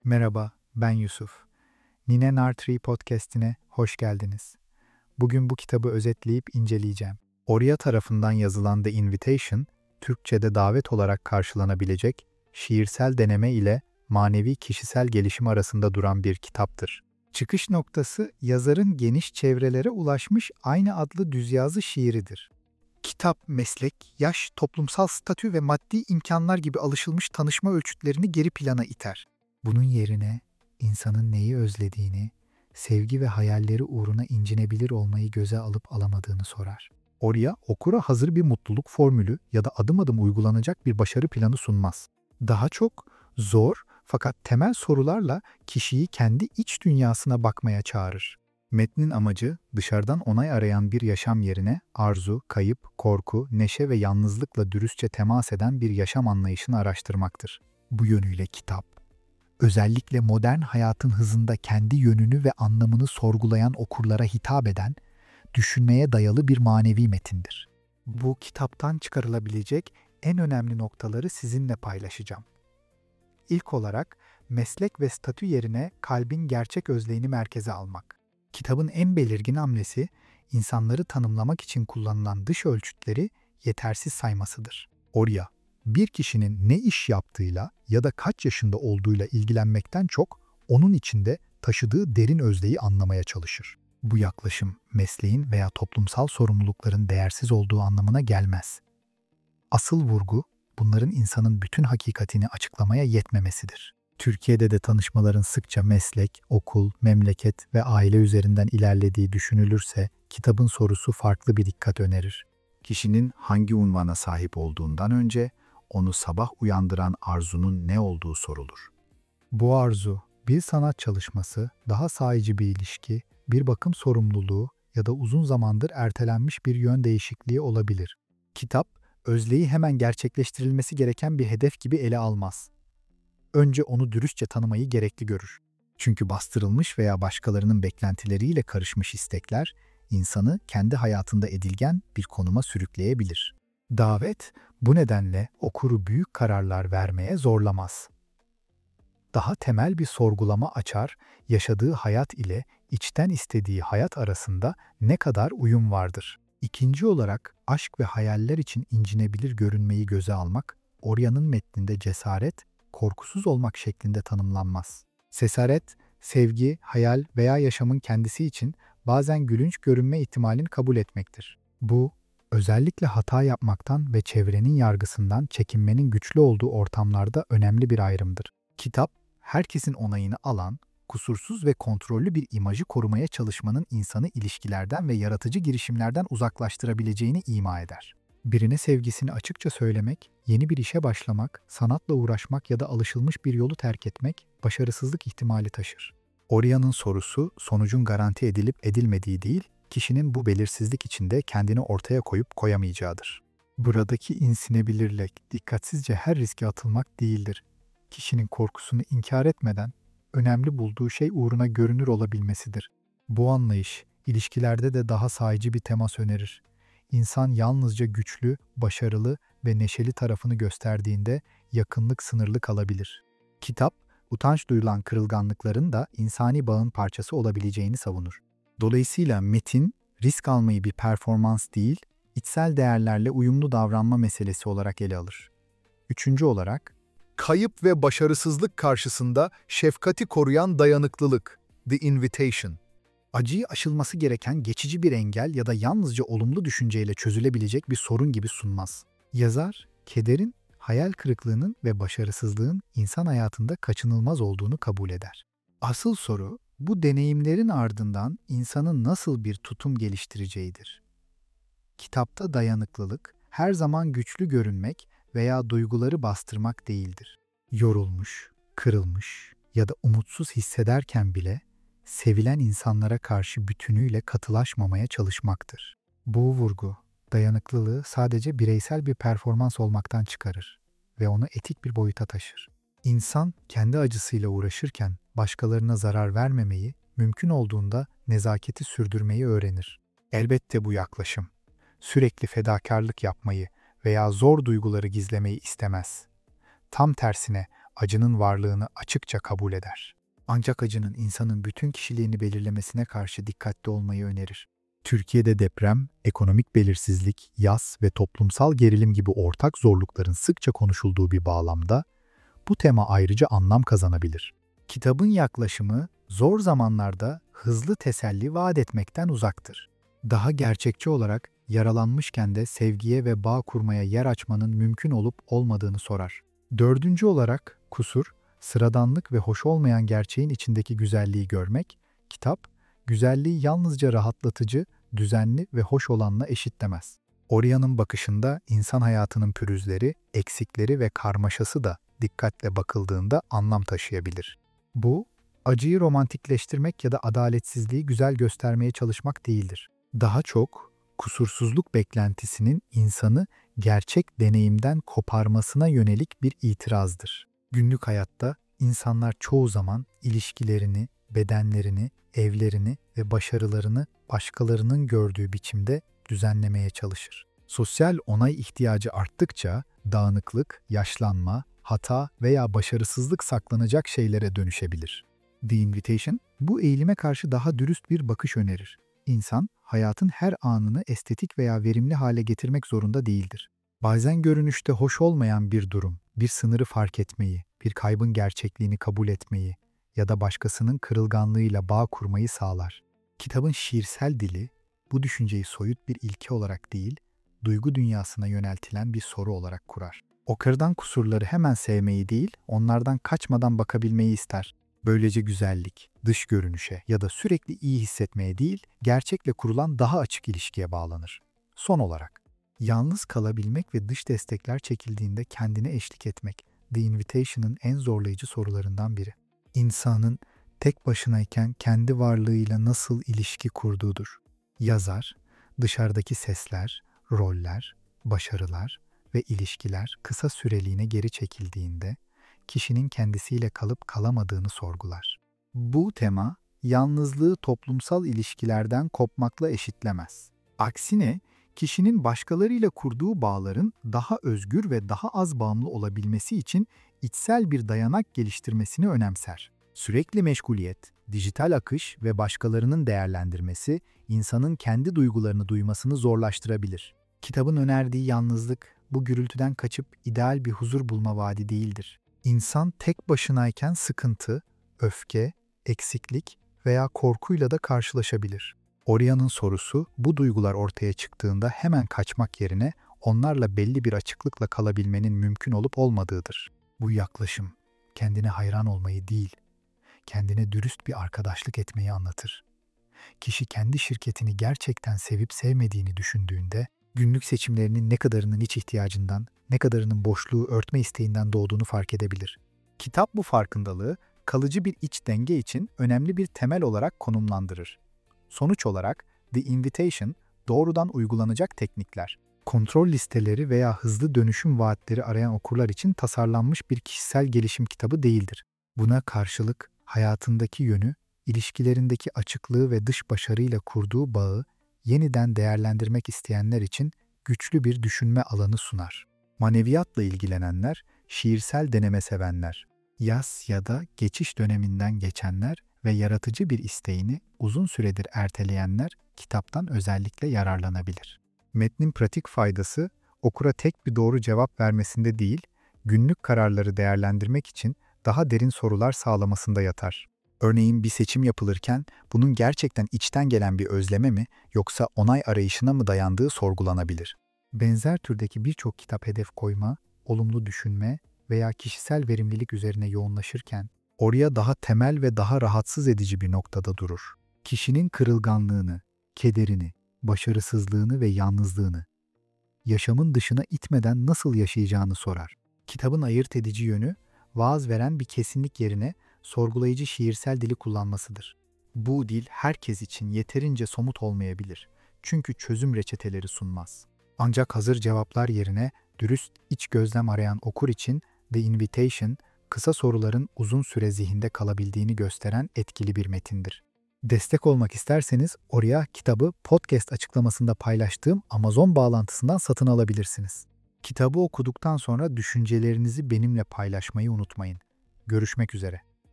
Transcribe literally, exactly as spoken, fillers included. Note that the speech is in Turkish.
Merhaba, ben Yusuf. Nine Nartree podcast'ine hoş geldiniz. Bugün bu kitabı özetleyip inceleyeceğim. Oria tarafından yazılan The Invitation, Türkçe'de davet olarak karşılanabilecek, şiirsel deneme ile manevi kişisel gelişim arasında duran bir kitaptır. Çıkış noktası yazarın geniş çevrelere ulaşmış aynı adlı düzyazı şiiridir. Kitap, meslek, yaş, toplumsal statü ve maddi imkanlar gibi alışılmış tanışma ölçütlerini geri plana iter. Bunun yerine insanın neyi özlediğini, sevgi ve hayalleri uğruna incinebilir olmayı göze alıp alamadığını sorar. Oraya okura hazır bir mutluluk formülü ya da adım adım uygulanacak bir başarı planı sunmaz. Daha çok zor fakat temel sorularla kişiyi kendi iç dünyasına bakmaya çağırır. Metnin amacı dışarıdan onay arayan bir yaşam yerine arzu, kayıp, korku, neşe ve yalnızlıkla dürüstçe temas eden bir yaşam anlayışını araştırmaktır. Bu yönüyle kitap, özellikle modern hayatın hızında kendi yönünü ve anlamını sorgulayan okurlara hitap eden, düşünmeye dayalı bir manevi metindir. Bu kitaptan çıkarılabilecek en önemli noktaları sizinle paylaşacağım. İlk olarak meslek ve statü yerine kalbin gerçek özleyini merkeze almak. Kitabın en belirgin hamlesi, insanları tanımlamak için kullanılan dış ölçütleri yetersiz saymasıdır. Oraya, bir kişinin ne iş yaptığıyla ya da kaç yaşında olduğuyla ilgilenmekten çok, onun içinde taşıdığı derin özleyi anlamaya çalışır. Bu yaklaşım, mesleğin veya toplumsal sorumlulukların değersiz olduğu anlamına gelmez. Asıl vurgu, bunların insanın bütün hakikatini açıklamaya yetmemesidir. Türkiye'de de tanışmaların sıkça meslek, okul, memleket ve aile üzerinden ilerlediği düşünülürse, kitabın sorusu farklı bir dikkat önerir. Kişinin hangi unvana sahip olduğundan önce, onu sabah uyandıran arzunun ne olduğu sorulur. Bu arzu, bir sanat çalışması, daha sahici bir ilişki, bir bakım sorumluluğu ya da uzun zamandır ertelenmiş bir yön değişikliği olabilir. Kitap, özleyi hemen gerçekleştirilmesi gereken bir hedef gibi ele almaz. Önce onu dürüstçe tanımayı gerekli görür. Çünkü bastırılmış veya başkalarının beklentileriyle karışmış istekler, insanı kendi hayatında edilgen bir konuma sürükleyebilir. Davet, bu nedenle okuru büyük kararlar vermeye zorlamaz. Daha temel bir sorgulama açar, yaşadığı hayat ile içten istediği hayat arasında ne kadar uyum vardır. İkinci olarak aşk ve hayaller için incinebilir görünmeyi göze almak, Oria'nın metninde cesaret, korkusuz olmak şeklinde tanımlanmaz. Cesaret, sevgi, hayal veya yaşamın kendisi için bazen gülünç görünme ihtimalini kabul etmektir. Bu, özellikle hata yapmaktan ve çevrenin yargısından çekinmenin güçlü olduğu ortamlarda önemli bir ayrımdır. Kitap, herkesin onayını alan, kusursuz ve kontrollü bir imajı korumaya çalışmanın insanı ilişkilerden ve yaratıcı girişimlerden uzaklaştırabileceğini ima eder. Birine sevgisini açıkça söylemek, yeni bir işe başlamak, sanatla uğraşmak ya da alışılmış bir yolu terk etmek, başarısızlık ihtimali taşır. Oria'nın sorusu, sonucun garanti edilip edilmediği değil, kişinin bu belirsizlik içinde kendini ortaya koyup koyamayacağıdır. Buradaki insinebilirlik, dikkatsizce her riske atılmak değildir. Kişinin korkusunu inkar etmeden, önemli bulduğu şey uğruna görünür olabilmesidir. Bu anlayış, ilişkilerde de daha sahici bir temas önerir. İnsan yalnızca güçlü, başarılı ve neşeli tarafını gösterdiğinde yakınlık sınırlı kalabilir. Kitap, utanç duyulan kırılganlıkların da insani bağın parçası olabileceğini savunur. Dolayısıyla metin, risk almayı bir performans değil, içsel değerlerle uyumlu davranma meselesi olarak ele alır. Üçüncü olarak, kayıp ve başarısızlık karşısında şefkati koruyan dayanıklılık, The Invitation. Acıyı aşılması gereken geçici bir engel ya da yalnızca olumlu düşünceyle çözülebilecek bir sorun gibi sunmaz. Yazar, kederin, hayal kırıklığının ve başarısızlığın insan hayatında kaçınılmaz olduğunu kabul eder. Asıl soru, bu deneyimlerin ardından insanın nasıl bir tutum geliştireceğidir. Kitapta dayanıklılık, her zaman güçlü görünmek veya duyguları bastırmak değildir. Yorulmuş, kırılmış ya da umutsuz hissederken bile sevilen insanlara karşı bütünüyle katılaşmamaya çalışmaktır. Bu vurgu, dayanıklılığı sadece bireysel bir performans olmaktan çıkarır ve onu etik bir boyuta taşır. İnsan kendi acısıyla uğraşırken başkalarına zarar vermemeyi, mümkün olduğunda nezaketi sürdürmeyi öğrenir. Elbette bu yaklaşım, sürekli fedakarlık yapmayı veya zor duyguları gizlemeyi istemez. Tam tersine acının varlığını açıkça kabul eder. Ancak acının insanın bütün kişiliğini belirlemesine karşı dikkatli olmayı önerir. Türkiye'de deprem, ekonomik belirsizlik, yas ve toplumsal gerilim gibi ortak zorlukların sıkça konuşulduğu bir bağlamda bu tema ayrıca anlam kazanabilir. Kitabın yaklaşımı zor zamanlarda hızlı teselli vaat etmekten uzaktır. Daha gerçekçi olarak yaralanmışken de sevgiye ve bağ kurmaya yer açmanın mümkün olup olmadığını sorar. Dördüncü olarak kusur, sıradanlık ve hoş olmayan gerçeğin içindeki güzelliği görmek, kitap, güzelliği yalnızca rahatlatıcı, düzenli ve hoş olanla eşitlemez. Oria'nın bakışında insan hayatının pürüzleri, eksikleri ve karmaşası da dikkatle bakıldığında anlam taşıyabilir. Bu, acıyı romantikleştirmek ya da adaletsizliği güzel göstermeye çalışmak değildir. Daha çok, kusursuzluk beklentisinin insanı gerçek deneyimden koparmasına yönelik bir itirazdır. Günlük hayatta insanlar çoğu zaman ilişkilerini, bedenlerini, evlerini ve başarılarını başkalarının gördüğü biçimde düzenlemeye çalışır. Sosyal onay ihtiyacı arttıkça dağınıklık, yaşlanma, hata veya başarısızlık saklanacak şeylere dönüşebilir. The Invitation, bu eğilime karşı daha dürüst bir bakış önerir. İnsan, hayatın her anını estetik veya verimli hale getirmek zorunda değildir. Bazen görünüşte hoş olmayan bir durum, bir sınırı fark etmeyi, bir kaybın gerçekliğini kabul etmeyi ya da başkasının kırılganlığıyla bağ kurmayı sağlar. Kitabın şiirsel dili, bu düşünceyi soyut bir ilke olarak değil, duygu dünyasına yöneltilen bir soru olarak kurar. O kırdan kusurları hemen sevmeyi değil, onlardan kaçmadan bakabilmeyi ister. Böylece güzellik, dış görünüşe ya da sürekli iyi hissetmeye değil, gerçekle kurulan daha açık ilişkiye bağlanır. Son olarak, yalnız kalabilmek ve dış destekler çekildiğinde kendine eşlik etmek, The Invitation'ın en zorlayıcı sorularından biri. İnsanın tek başınayken kendi varlığıyla nasıl ilişki kurduğudur. Yazar, dışarıdaki sesler, roller, başarılar ve ilişkiler kısa süreliğine geri çekildiğinde, kişinin kendisiyle kalıp kalamadığını sorgular. Bu tema, yalnızlığı toplumsal ilişkilerden kopmakla eşitlemez. Aksine, kişinin başkalarıyla kurduğu bağların daha özgür ve daha az bağımlı olabilmesi için içsel bir dayanak geliştirmesini önemser. Sürekli meşguliyet, dijital akış ve başkalarının değerlendirmesi, insanın kendi duygularını duymasını zorlaştırabilir. Kitabın önerdiği yalnızlık, bu gürültüden kaçıp ideal bir huzur bulma vaadi değildir. İnsan tek başınayken sıkıntı, öfke, eksiklik veya korkuyla da karşılaşabilir. Oria'nın sorusu, bu duygular ortaya çıktığında hemen kaçmak yerine onlarla belli bir açıklıkla kalabilmenin mümkün olup olmadığıdır. Bu yaklaşım, kendine hayran olmayı değil, kendine dürüst bir arkadaşlık etmeyi anlatır. Kişi kendi şirketini gerçekten sevip sevmediğini düşündüğünde, günlük seçimlerinin ne kadarının iç ihtiyacından, ne kadarının boşluğu örtme isteğinden doğduğunu fark edebilir. Kitap bu farkındalığı, kalıcı bir iç denge için önemli bir temel olarak konumlandırır. Sonuç olarak, The Invitation, doğrudan uygulanacak teknikler, kontrol listeleri veya hızlı dönüşüm vaatleri arayan okurlar için tasarlanmış bir kişisel gelişim kitabı değildir. Buna karşılık, hayatındaki yönü, ilişkilerindeki açıklığı ve dış başarıyla kurduğu bağı yeniden değerlendirmek isteyenler için güçlü bir düşünme alanı sunar. Maneviyatla ilgilenenler, şiirsel deneme sevenler, yaz ya da geçiş döneminden geçenler ve yaratıcı bir isteğini uzun süredir erteleyenler kitaptan özellikle yararlanabilir. Metnin pratik faydası, okura tek bir doğru cevap vermesinde değil, günlük kararları değerlendirmek için daha derin sorular sağlamasında yatar. Örneğin bir seçim yapılırken bunun gerçekten içten gelen bir özleme mi yoksa onay arayışına mı dayandığı sorgulanabilir. Benzer türdeki birçok kitap hedef koyma, olumlu düşünme veya kişisel verimlilik üzerine yoğunlaşırken, oraya daha temel ve daha rahatsız edici bir noktada durur. Kişinin kırılganlığını, kederini, başarısızlığını ve yalnızlığını, yaşamın dışına itmeden nasıl yaşayacağını sorar. Kitabın ayırt edici yönü, vaaz veren bir kesinlik yerine sorgulayıcı şiirsel dili kullanmasıdır. Bu dil herkes için yeterince somut olmayabilir. Çünkü çözüm reçeteleri sunmaz. Ancak hazır cevaplar yerine dürüst iç gözlem arayan okur için The Invitation, kısa soruların uzun süre zihinde kalabildiğini gösteren etkili bir metindir. Destek olmak isterseniz oraya kitabı podcast açıklamasında paylaştığım Amazon bağlantısından satın alabilirsiniz. Kitabı okuduktan sonra düşüncelerinizi benimle paylaşmayı unutmayın. Görüşmek üzere.